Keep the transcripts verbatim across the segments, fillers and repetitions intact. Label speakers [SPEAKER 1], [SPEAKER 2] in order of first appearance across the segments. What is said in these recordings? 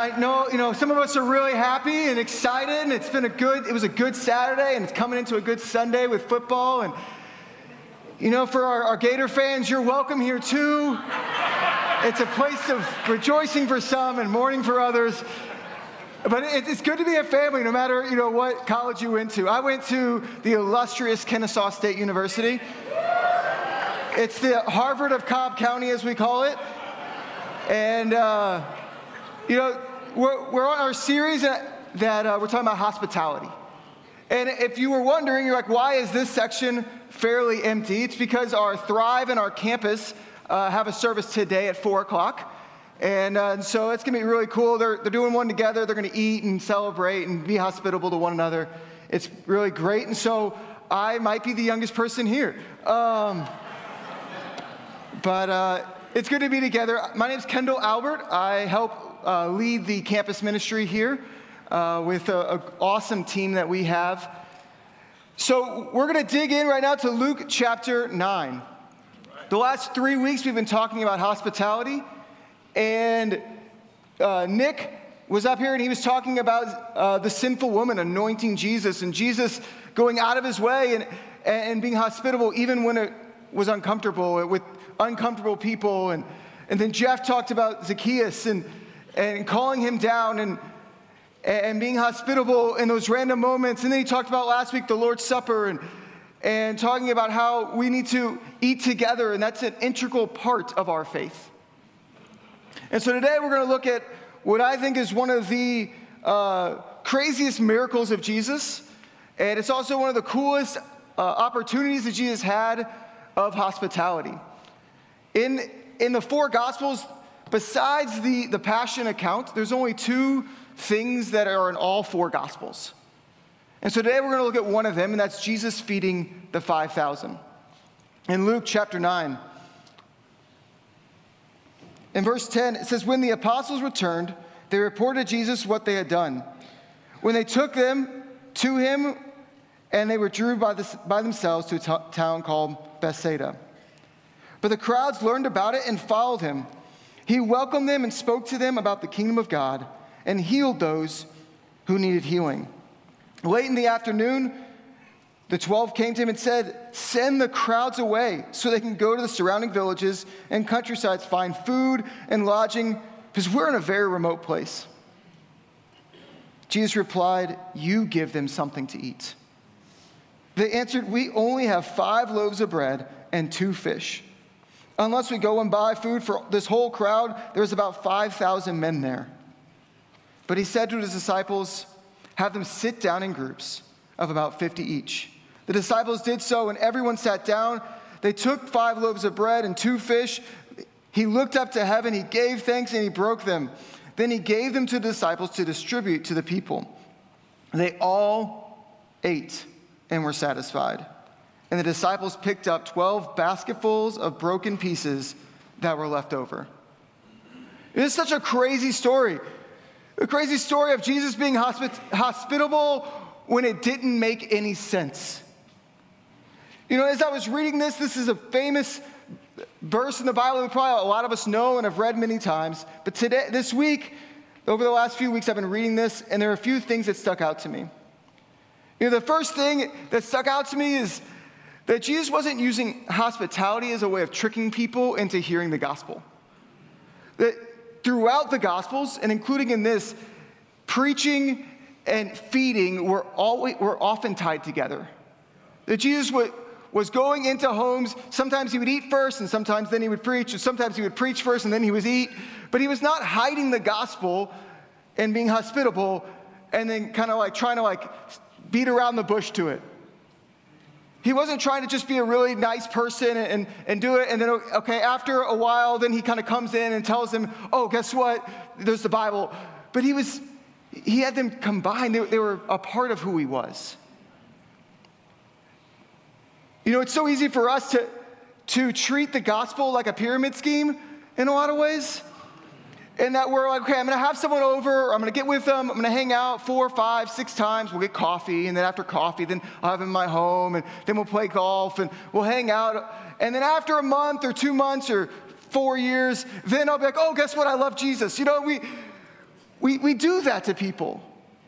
[SPEAKER 1] I know, you know, some of us are really happy and excited, and it's been a good, it was a good Saturday, and it's coming into a good Sunday with football. And, you know, for our, our Gator fans, you're welcome here too. It's a place of rejoicing for some and mourning for others. But it, it's good to be a family, no matter, you know, what college you went to. I went to the illustrious Kennesaw State University. It's the Harvard of Cobb County, as we call it. And, uh, you know, we're, we're on our series that, that uh, we're talking about hospitality. And if you were wondering, you're like, why is this section fairly empty? It's because our Thrive and our campus uh, have a service today at four o'clock. And, uh, and so it's going to be really cool. They're, they're doing one together. They're going to eat and celebrate and be hospitable to one another. It's really great. And so I might be the youngest person here. Um, but uh, it's good to be together. My name is Kendall Albert. I help uh, lead the campus ministry here uh, with an awesome team that we have. So we're going to dig in right now to Luke chapter nine. The last three weeks we've been talking about hospitality. And uh, Nick was up here and he was talking about uh, the sinful woman anointing Jesus and Jesus going out of his way and, and being hospitable even when it was uncomfortable with uncomfortable people. And, and then Jeff talked about Zacchaeus and, and calling him down and, and being hospitable in those random moments. And then he talked about last week the Lord's Supper and, and talking about how we need to eat together, and that's an integral part of our faith. And so today we're going to look at what I think is one of the uh, craziest miracles of Jesus. And it's also one of the coolest uh, opportunities that Jesus had of hospitality. In, in the four Gospels, besides the, the Passion account, there's only two things that are in all four Gospels. And so today we're going to look at one of them, and that's Jesus feeding the five thousand. In Luke chapter nine, in verse ten, it says, when the apostles returned, they reported to Jesus what they had done. When they took them to him, and they withdrew by, the, by themselves to a t- town called Bethsaida. But the crowds learned about it and followed him. He welcomed them and spoke to them about the kingdom of God and healed those who needed healing. Late in the afternoon, the twelve came to him and said, send the crowds away so they can go to the surrounding villages and countrysides, find food and lodging, because we're in a very remote place. Jesus replied, you give them something to eat. They answered, we only have five loaves of bread and two fish. Unless we go and buy food for this whole crowd, there's about five thousand men there. But he said to his disciples, have them sit down in groups of about fifty each. The disciples did so, and everyone sat down. They took five loaves of bread and two fish. He looked up to heaven, he gave thanks, and he broke them. Then he gave them to the disciples to distribute to the people. They all ate and were satisfied. And the disciples picked up twelve basketfuls of broken pieces that were left over. It is such a crazy story. A crazy story of Jesus being hospi- hospitable when it didn't make any sense. You know, as I was reading this, this is a famous verse in the Bible that probably a lot of us know and have read many times. But today, this week, over the last few weeks, I've been reading this, and there are a few things that stuck out to me. You know, the first thing that stuck out to me is that Jesus wasn't using hospitality as a way of tricking people into hearing the gospel. That throughout the Gospels, and including in this, preaching and feeding were always were often tied together. That Jesus would, was going into homes. Sometimes he would eat first, and sometimes then he would preach, and sometimes he would preach first, and then he would eat. But he was not hiding the gospel and being hospitable, and then kind of like trying to like beat around the bush to it. He wasn't trying to just be a really nice person and, and, and do it, and then, okay, after a while, then he kind of comes in and tells them, oh, guess what? There's the Bible. But he was, he had them combined. They, they were a part of who he was. You know, it's so easy for us to, to treat the gospel like a pyramid scheme in a lot of ways. And that we're like, okay, I'm going to have someone over, I'm going to get with them, I'm going to hang out four, five, six times, we'll get coffee, and then after coffee, then I'll have them in my home, and then we'll play golf, and we'll hang out. And then after a month or two months or four years, then I'll be like, oh, guess what? I love Jesus. You know, we We, we do that to people.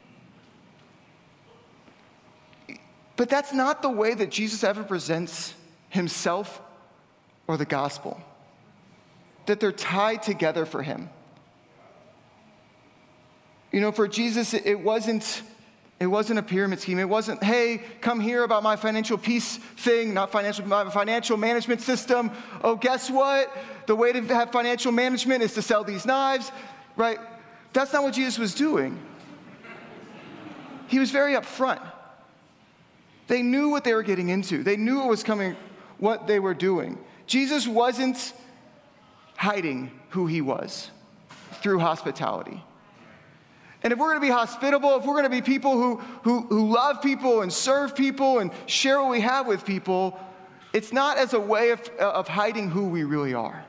[SPEAKER 1] But that's not the way that Jesus ever presents himself or the gospel. That they're tied together for him. You know, for Jesus, it wasn't, it wasn't a pyramid scheme. It wasn't, hey, come hear about my financial peace thing, not financial, my financial management system. Oh, guess what? The way to have financial management is to sell these knives, right? That's not what Jesus was doing. He was very upfront. They knew what they were getting into. They knew what was coming, what they were doing. Jesus wasn't hiding who he was through hospitality. And if we're going to be hospitable, if we're going to be people who, who, who love people and serve people and share what we have with people, it's not as a way of, of hiding who we really are.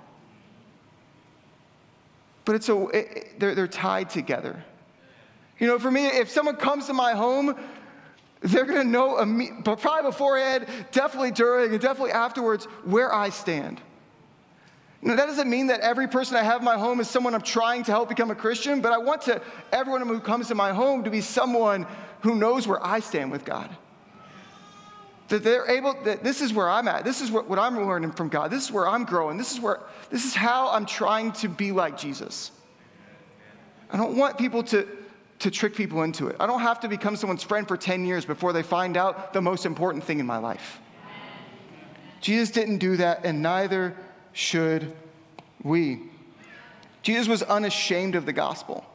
[SPEAKER 1] But it's a, it, they're, they're tied together. You know, for me, if someone comes to my home, they're going to know, but probably beforehand, definitely during, and definitely afterwards, where I stand. Now, that doesn't mean that every person I have in my home is someone I'm trying to help become a Christian, but I want to everyone who comes to my home to be someone who knows where I stand with God. That they're able, that this is where I'm at. This is what, what I'm learning from God. This is where I'm growing. This is where, this is how I'm trying to be like Jesus. I don't want people to, to trick people into it. I don't have to become someone's friend for ten years before they find out the most important thing in my life. Jesus didn't do that, and neither should we. Jesus was unashamed of the gospel.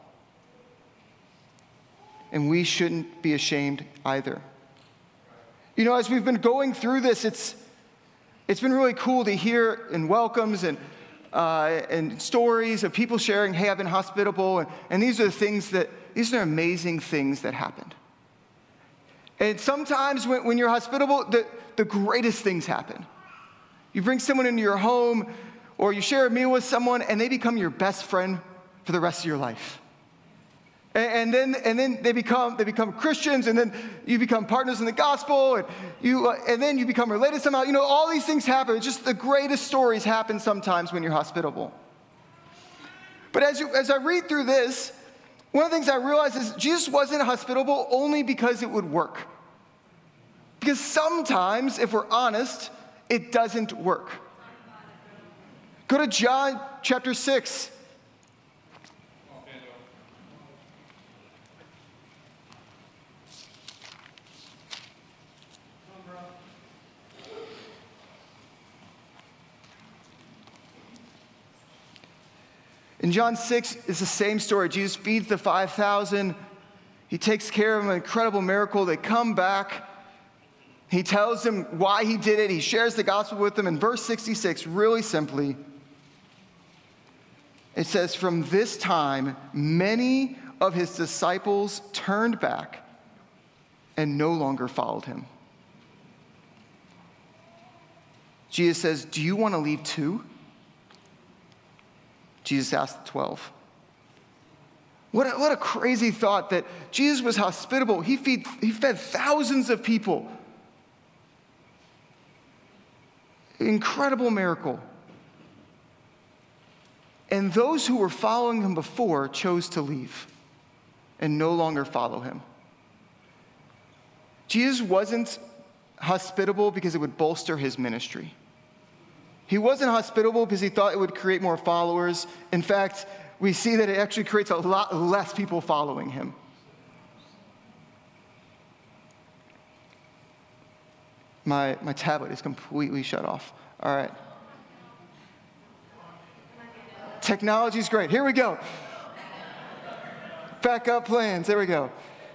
[SPEAKER 1] And we shouldn't be ashamed either. You know, as we've been going through this, it's it's been really cool to hear in welcomes and uh, and stories of people sharing, hey, I've been hospitable, and, and these are the things that, these are amazing things that happened. And sometimes when, when you're hospitable, the, the greatest things happen. You bring someone into your home, or you share a meal with someone, and they become your best friend for the rest of your life. And, and then, and then they become they become Christians, and then you become partners in the gospel, and you uh, and then you become related somehow. You know, all these things happen. It's just the greatest stories happen sometimes when you're hospitable. But as you as I read through this, one of the things I realized is Jesus wasn't hospitable only because it would work. Because sometimes, if we're honest, it doesn't work. Go to John chapter six. In John six, it's the same story. Jesus feeds the five thousand. He takes care of an incredible miracle. They come back. He tells them why he did it. He shares the gospel with them. In verse sixty-six, really simply, it says, from this time, many of his disciples turned back and no longer followed him. Jesus says, do you want to leave too? Jesus asked the twelve. What a, what a crazy thought that Jesus was hospitable. He, feed, he fed thousands of people. Incredible miracle. And those who were following him before chose to leave and no longer follow him. Jesus wasn't hospitable because it would bolster his ministry. He wasn't hospitable because he thought it would create more followers. In fact, we see that it actually creates a lot less people following him. My, my tablet is completely shut off. All right. Technology's great. Here we go. Backup plans. There we go.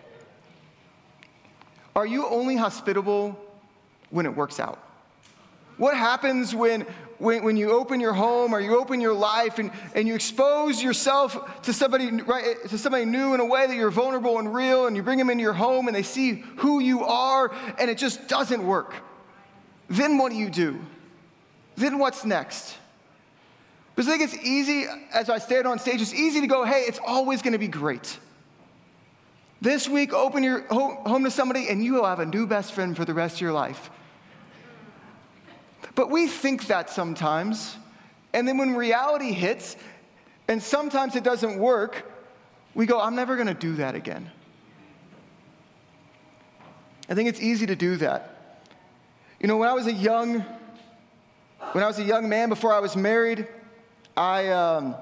[SPEAKER 1] Are you only hospitable when it works out? What happens when, when, when you open your home or you open your life and, and you expose yourself to somebody, right, to somebody new in a way that you're vulnerable and real, and you bring them into your home and they see who you are and it just doesn't work? Then what do you do? Then what's next? Because I think it's easy, as I stand on stage, it's easy to go, hey, it's always going to be great. This week, open your home to somebody and you will have a new best friend for the rest of your life. But we think that sometimes, and then when reality hits, and sometimes it doesn't work, we go, I'm never going to do that again. I think it's easy to do that. You know, when I was a young, when I was a young man, before I was married, I, um,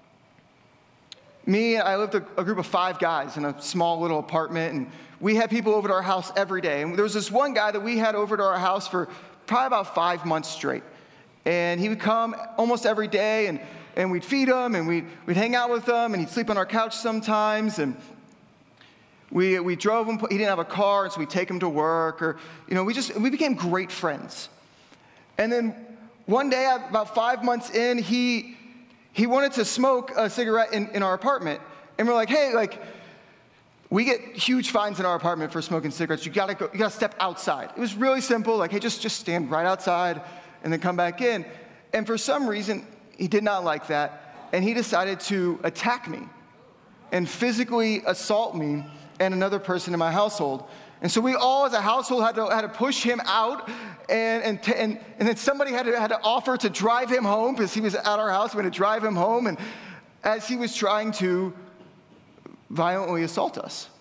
[SPEAKER 1] me, I lived a, a group of five guys in a small little apartment, and we had people over to our house every day. And there was this one guy that we had over to our house for probably about five months straight. And he would come almost every day, and, and we'd feed him, and we'd, we'd hang out with him, and he'd sleep on our couch sometimes, and we we drove him. He didn't have a car, and so we'd take him to work, or, you know, we just, we became great friends. And then one day, about five months in, he he wanted to smoke a cigarette in, in our apartment. And we're like, hey, like, we get huge fines in our apartment for smoking cigarettes. You gotta go, you gotta step outside. It was really simple, like, hey, just, just stand right outside and then come back in. And for some reason, he did not like that, and he decided to attack me and physically assault me and another person in my household. And so we all as a household had to, had to push him out, and, and, t- and, and then somebody had to, had to offer to drive him home because he was at our house. We had to drive him home, and as he was trying to violently assault us.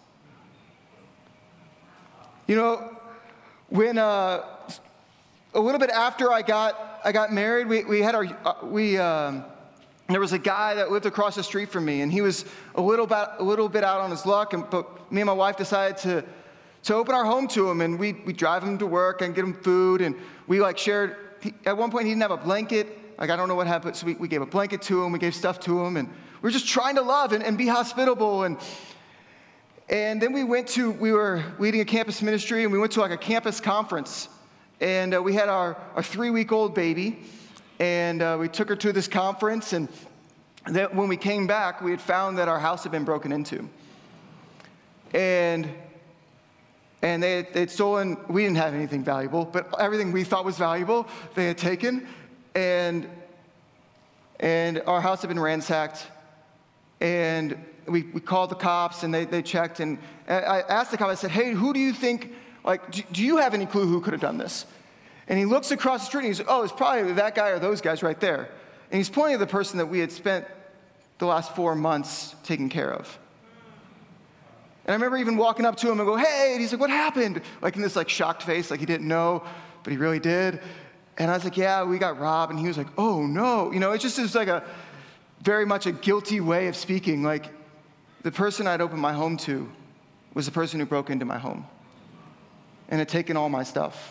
[SPEAKER 1] You know, when uh, a little bit after I got I got married, we, we had our, uh, we, um, there was a guy that lived across the street from me, and he was a little bit, a little bit out on his luck, and, but me and my wife decided to, to open our home to him, and we we drive him to work and get him food, and we like shared, he, at one point he didn't have a blanket, like I don't know what happened, so we, we gave a blanket to him, we gave stuff to him, and we were just trying to love and, and be hospitable, and and then we went to, we were leading a campus ministry, and we went to like a campus conference, and uh, we had our, our three-week-old baby, and uh, we took her to this conference, and that when we came back, we had found that our house had been broken into. And and they had, they'd stolen, we didn't have anything valuable, but everything we thought was valuable, they had taken, and and our house had been ransacked, and we, we called the cops, and they, they checked, and I asked the cop, I said, hey, who do you think, like, do, do you have any clue who could have done this? And he looks across the street, and he's like, oh, it's probably that guy or those guys right there. And he's pointing to the person that we had spent the last four months taking care of. And I remember even walking up to him and go, hey, and he's like, what happened? Like in this like shocked face, like he didn't know, but he really did. And I was like, yeah, we got robbed. And he was like, oh no. You know, it just is like a very much a guilty way of speaking. Like the person I'd opened my home to was the person who broke into my home and had taken all my stuff.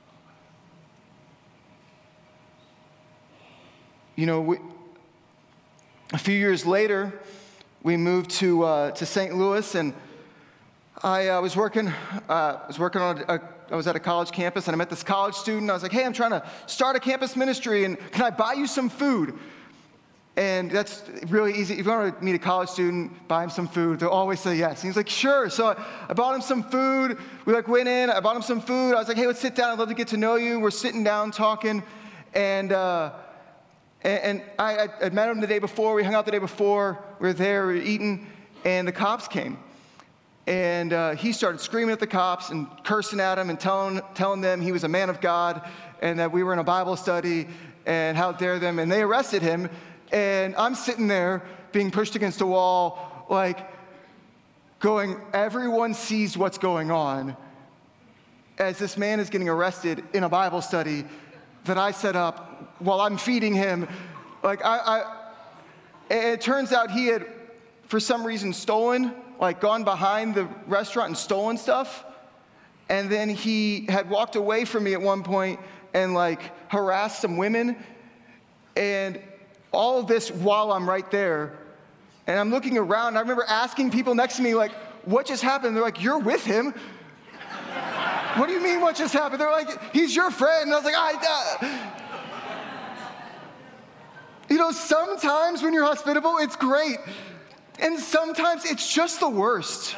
[SPEAKER 1] You know, we, a few years later, we moved to uh, to Saint Louis, and I uh, was working. Uh, was working on. A, a, I was at a college campus, and I met this college student. I was like, "Hey, I'm trying to start a campus ministry, and can I buy you some food?" And that's really easy. If you want to meet a college student, buy him some food. They'll always say yes. And he's like, "Sure." So I, I bought him some food. We like went in. I bought him some food. I was like, "Hey, let's sit down. I'd love to get to know you." We're sitting down talking, and. Uh, And I, I met him the day before. We hung out the day before. We were there. We were eating. And the cops came. And uh, he started screaming at the cops and cursing at them and telling, telling them he was a man of God and that we were in a Bible study and how dare them. And they arrested him. And I'm sitting there being pushed against a wall, like going, everyone sees what's going on as this man is getting arrested in a Bible study that I set up while I'm feeding him. Like, I, I, it turns out he had, for some reason, stolen, like gone behind the restaurant and stolen stuff. And then he had walked away from me at one point and like harassed some women. And all of this while I'm right there. And I'm looking around, and I remember asking people next to me, like, what just happened? They're like, you're with him. What do you mean what just happened? They're like, he's your friend. And I was like, I... Uh. You know, sometimes when you're hospitable, it's great. And sometimes it's just the worst.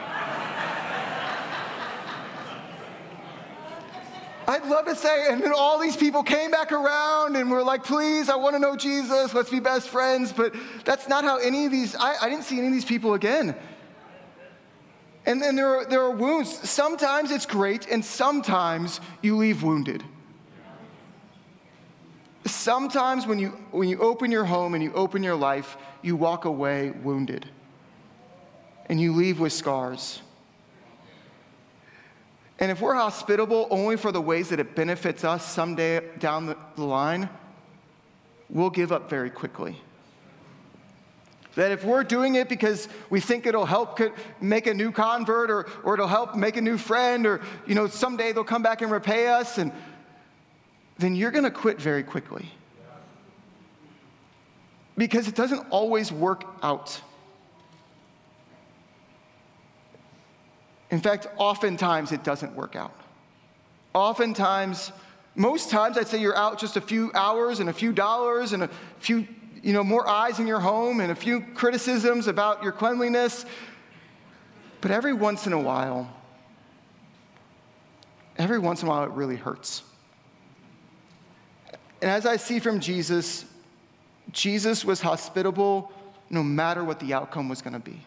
[SPEAKER 1] I'd love to say, and then all these people came back around and were like, please, I want to know Jesus. Let's be best friends. But that's not how any of these, I, I didn't see any of these people again. And then there are, there are wounds. Sometimes it's great, and sometimes you leave wounded. Sometimes when you when you open your home and you open your life, you walk away wounded. and you leave with scars. And if we're hospitable only for the ways that it benefits us someday down the line, we'll give up very quickly. That if we're doing it because we think it'll help make a new convert, or, or it'll help make a new friend, or, you know, someday they'll come back and repay us, and then you're going to quit very quickly. Because it doesn't always work out. In fact, oftentimes it doesn't work out. Oftentimes, most times I'd say you're out just a few hours and a few dollars and a few, you know, more eyes in your home and a few criticisms about your cleanliness. But every once in a while, every once in a while it really hurts. And as I see from Jesus, Jesus was hospitable no matter what the outcome was going to be.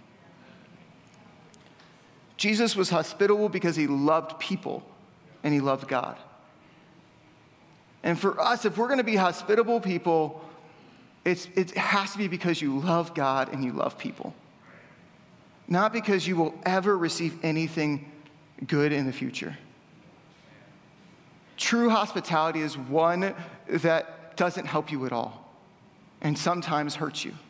[SPEAKER 1] Jesus was hospitable because he loved people and he loved God. And for us, if we're going to be hospitable people, it's, it has to be because you love God and you love people. Not because you will ever receive anything good in the future. True hospitality is one that doesn't help you at all and sometimes hurts you.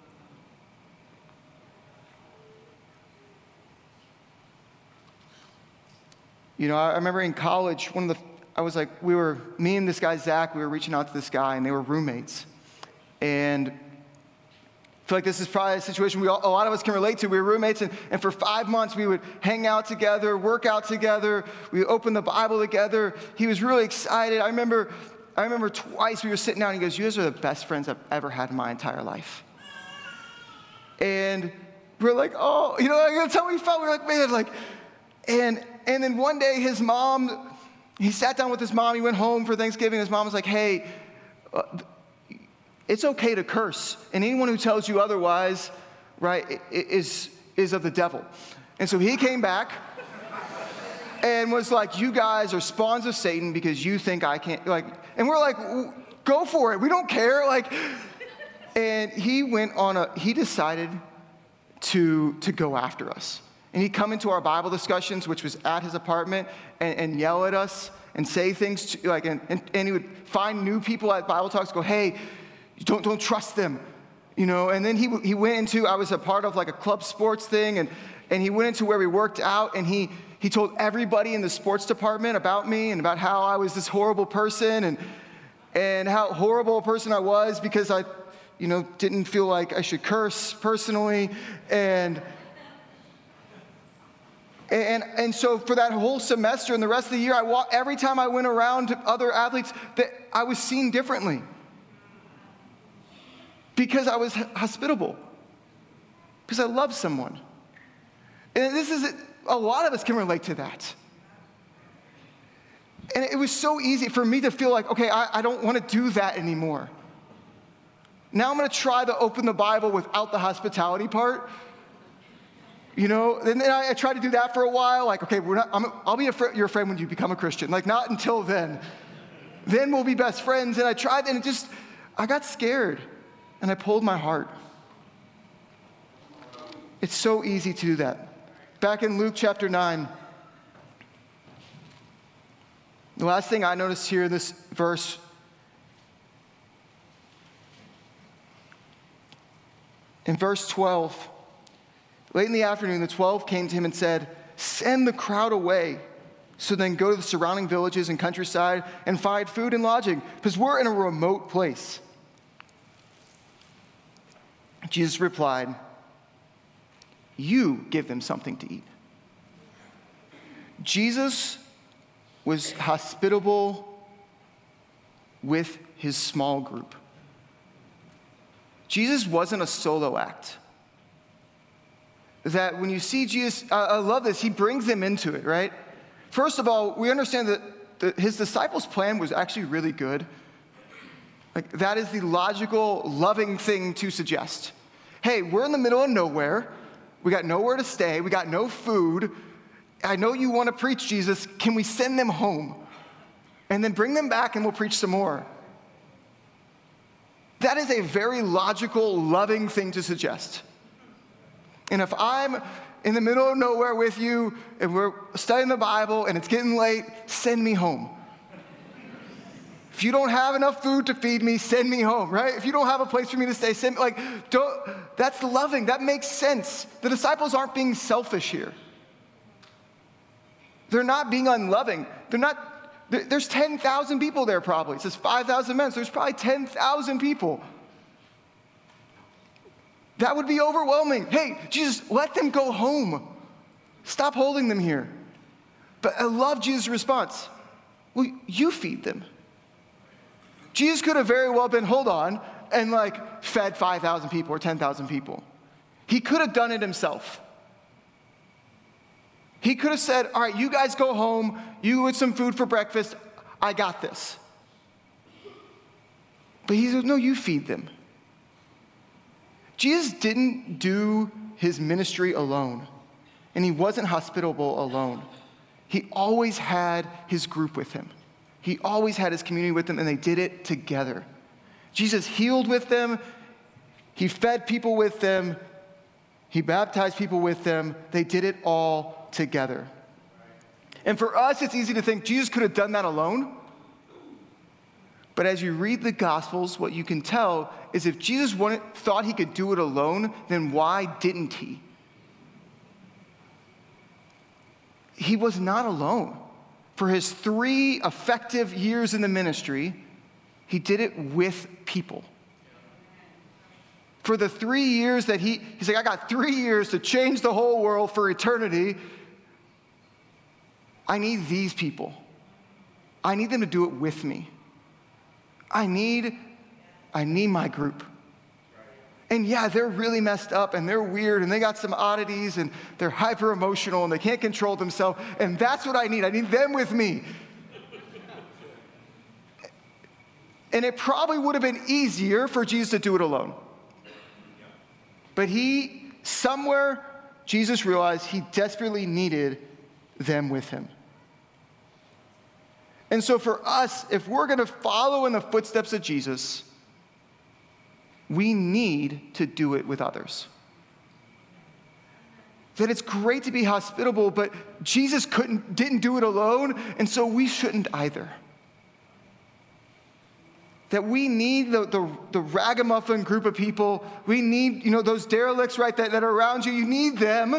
[SPEAKER 1] You know, I remember in college, one of the, I was like, we were, me and this guy, Zach, we were reaching out to this guy, and they were roommates. And I feel like this is probably a situation we all, a lot of us can relate to. We were roommates, and, and for five months, we would hang out together, work out together. We would open the Bible together. He was really excited. I remember, I remember twice we were sitting down, and he goes, you guys are the best friends I've ever had in my entire life. And we're like, oh, you know, like, that's how we felt. We were like, man, like, and And then one day his mom, he sat down with his mom, he went home for Thanksgiving, his mom was like, hey, uh, it's okay to curse. And anyone who tells you otherwise, right, is, is of the devil. And so he came back and was like, you guys are spawns of Satan because you think I can't, like, and we're like, go for it, we don't care, like, and he went on a, he decided to, to go after us. And he'd come into our Bible discussions, which was at his apartment, and, and yell at us and say things, to, like, and, and, and he would find new people at Bible talks, go, hey, don't, don't trust them, you know. And then he, he went into, I was a part of like a club sports thing, and, and he went into where we worked out, and he, he told everybody in the sports department about me and about how I was this horrible person, and, and how horrible a person I was because I, you know, didn't feel like I should curse personally, and... And, and so for that whole semester and the rest of the year, I walk, every time I went around to other athletes, that I was seen differently. Because I was hospitable. Because I love someone. And this is, a lot of us can relate to that. And it was so easy for me to feel like, okay, I, I don't want to do that anymore. Now I'm going to try to open the Bible without the hospitality part. You know, and then I, I tried to do that for a while. Like, okay, we're not, I'm, I'll be a fr- your friend when you become a Christian. Like, not until then. Then we'll be best friends. And I tried, and it just, I got scared. And I pulled my heart. It's so easy to do that. Back in Luke chapter nine, the last thing I noticed here in this verse, in verse twelve, late in the afternoon, the twelve came to him and said, send the crowd away, so then go to the surrounding villages and countryside and find food and lodging, because we're in a remote place. Jesus replied, you give them something to eat. Jesus was hospitable with his small group. Jesus wasn't a solo act. That when you see Jesus, uh, I love this, he brings them into it, right? First of all, we understand that the, his disciples' plan was actually really good. Like, that is the logical, loving thing to suggest. Hey, we're in the middle of nowhere. We got nowhere to stay. We got no food. I know you want to preach, Jesus. Can we send them home? And then bring them back and we'll preach some more. That is a very logical, loving thing to suggest. And if I'm in the middle of nowhere with you, and we're studying the Bible, and it's getting late, send me home. If you don't have enough food to feed me, send me home, right? If you don't have a place for me to stay, send me, like, don't, that's loving. That makes sense. The disciples aren't being selfish here. They're not being unloving. They're not, there's ten thousand people there probably. It says five thousand men, so there's probably ten thousand people. That would be overwhelming. Hey, Jesus, let them go home. Stop holding them here. But I love Jesus' response. Well, you feed them. Jesus could have very well been, hold on, and like fed five thousand people or ten thousand people. He could have done it himself. He could have said, all right, you guys go home, you with some food for breakfast, I got this. But he said, no, you feed them. Jesus didn't do his ministry alone, and he wasn't hospitable alone. He always had his group with him. He always had his community with them, and they did it together. Jesus healed with them. He fed people with them. He baptized people with them. They did it all together. And for us, it's easy to think Jesus could have done that alone. But as you read the Gospels, what you can tell is if Jesus wanted, thought he could do it alone, then why didn't he? He was not alone. For his three effective years in the ministry, he did it with people. For the three years that he, he's like, I got three years to change the whole world for eternity. I need these people. I need them to do it with me. I need, I need my group. And yeah, they're really messed up and they're weird and they got some oddities and they're hyper emotional and they can't control themselves. And that's what I need. I need them with me. And it probably would have been easier for Jesus to do it alone. But he, somewhere, Jesus realized he desperately needed them with him. And so for us, if we're going to follow in the footsteps of Jesus, we need to do it with others. That it's great to be hospitable, but Jesus couldn't, didn't do it alone, and so we shouldn't either. That we need the, the, the ragamuffin group of people. We need, you know, those derelicts, right, that, that are around you. You need them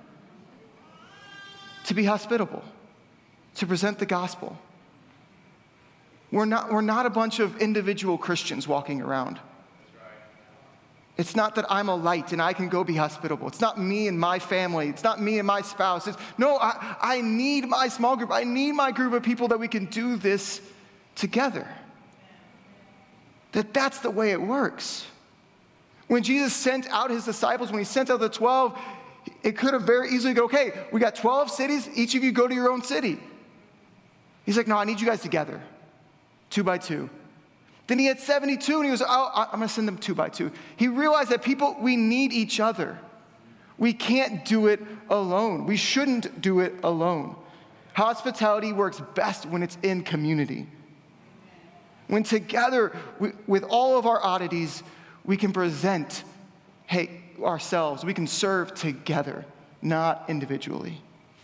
[SPEAKER 1] to be hospitable, to present the gospel. We're not, we're not a bunch of individual Christians walking around. It's not that I'm a light and I can go be hospitable. It's not me and my family. It's not me and my spouse. It's, no, I, I need my small group. I need my group of people that we can do this together. That that's the way it works. When Jesus sent out his disciples, when he sent out the twelve, it could have very easily go, okay, we got twelve cities. Each of you go to your own city. He's like, no, I need you guys together, two by two. Then he had seventy-two, and he was, oh, I'm going to send them two by two. He realized that people, we need each other. We can't do it alone. We shouldn't do it alone. Hospitality works best when it's in community. When together, we, with all of our oddities, we can present, hey, ourselves. We can serve together, not individually.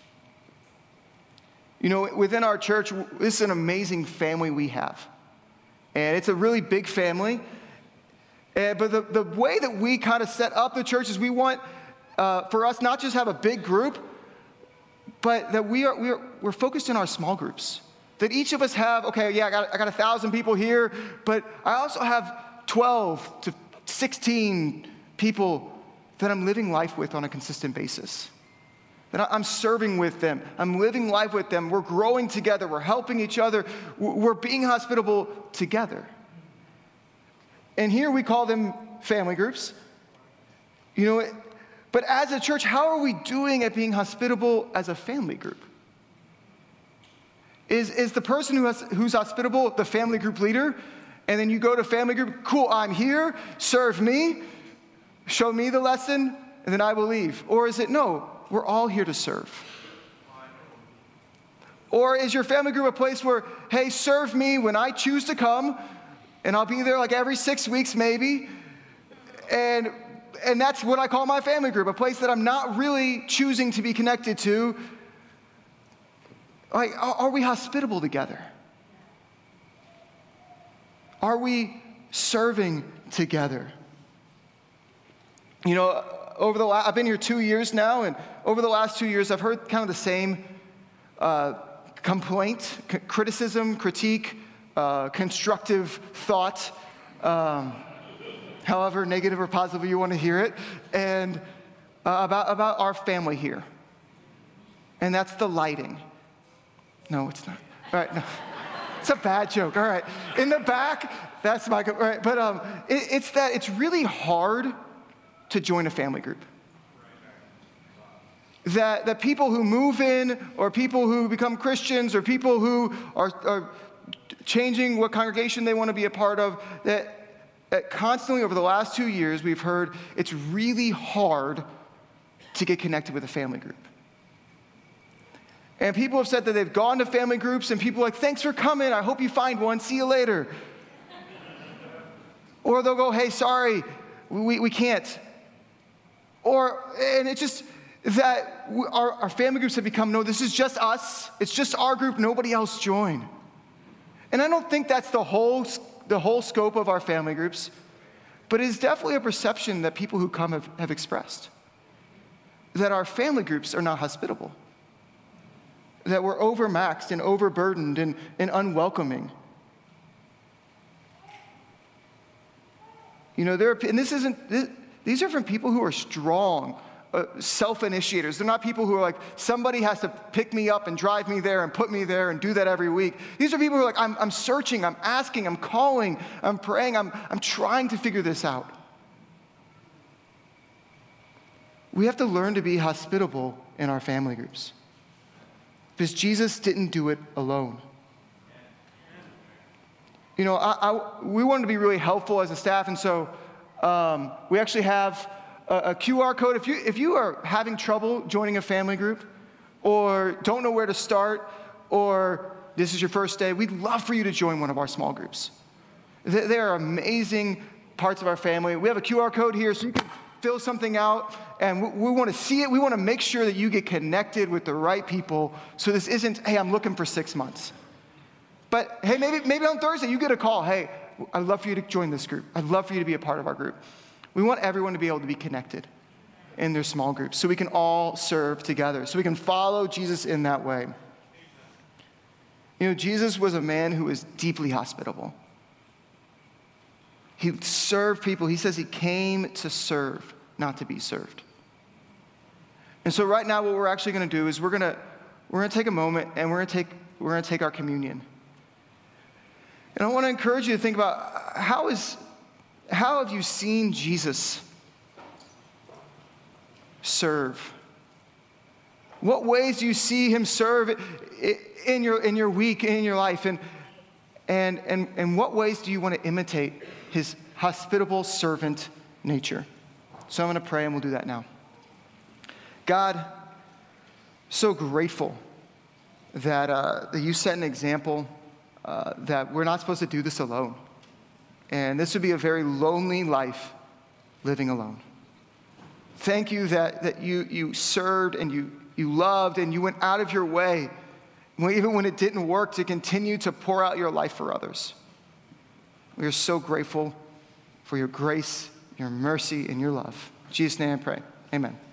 [SPEAKER 1] You know, within our church, this is an amazing family we have. And it's a really big family. Uh, but the, the way that we kind of set up the church is we want, uh, for us, not just have a big group, but that we are, we are, we're focused in our small groups. That each of us have, okay, yeah, I got, I got a thousand people here, but I also have twelve to sixteen people that I'm living life with on a consistent basis. That I'm serving with them. I'm living life with them. We're growing together. We're helping each other. We're being hospitable together. And here we call them family groups. You know, but as a church, how are we doing at being hospitable as a family group? Is, is the person who has, who's hospitable the family group leader? And then you go to family group, cool, I'm here, serve me, show me the lesson, and then I will leave. Or is it, no, we're all here to serve? Or is your family group a place where, hey, serve me when I choose to come, and I'll be there like every six weeks maybe, and and that's what I call my family group, a place that I'm not really choosing to be connected to. Like, are we hospitable together? Are we serving together? You know, over the last, I've been here two years now, and over the last two years, I've heard kind of the same uh, complaint, c- criticism, critique, uh, constructive thought, um, however negative or positive you want to hear it, and uh, about, about our family here. And that's the lighting. No, it's not. All right, no. It's a bad joke. All right. In the back, that's my, all right. But um, it, it's that it's really hard to join a family group. That, that people who move in, or people who become Christians, or people who are, are changing what congregation they want to be a part of, that, that constantly over the last two years we've heard it's really hard to get connected with a family group. And people have said that they've gone to family groups, and people are like, thanks for coming, I hope you find one, see you later. Or they'll go, hey, sorry, we, we can't. Or, and it's just that our, our family groups have become, no, this is just us, it's just our group, nobody else join. And I don't think that's the whole, the whole scope of our family groups, but it is definitely a perception that people who come have, have expressed, that our family groups are not hospitable, that we're overmaxed and overburdened and, and unwelcoming. You know, there are, and this isn't, this, these are from people who are strong, uh, self-initiators. They're not people who are like, somebody has to pick me up and drive me there and put me there and do that every week. These are people who are like, I'm, I'm searching, I'm asking, I'm calling, I'm praying, I'm, I'm trying to figure this out. We have to learn to be hospitable in our family groups, because Jesus didn't do it alone. You know, I, I, we wanted to be really helpful as a staff, and so um, we actually have a, a Q R code. If you, if you are having trouble joining a family group, or don't know where to start, or this is your first day, we'd love for you to join one of our small groups. They, they are amazing parts of our family. We have a Q R code here, so you can fill something out, and we, we want to see it. We want to make sure that you get connected with the right people, so this isn't, hey, I'm looking for six months. But hey, maybe, maybe on Thursday you get a call, hey, I'd love for you to join this group. I'd love for you to be a part of our group. We want everyone to be able to be connected in their small groups, so we can all serve together, so we can follow Jesus in that way. You know, Jesus was a man who was deeply hospitable. He served people. He says he came to serve, not to be served. And so right now what we're actually going to do is we're going to we're going to take a moment, and we're going to take we're going to take our communion. And I want to encourage you to think about how is how have you seen Jesus serve? What ways do you see him serve in your in your week, in your life? And and and and what ways do you want to imitate his hospitable servant nature? So I'm going to pray, and we'll do that now. God, so grateful that, uh, that you set an example uh, that we're not supposed to do this alone. And this would be a very lonely life living alone. Thank you that, that you, you served and you, you loved and you went out of your way, even when it didn't work, to continue to pour out your life for others. We are so grateful for your grace, your mercy, and your love. In Jesus' name I pray. Amen.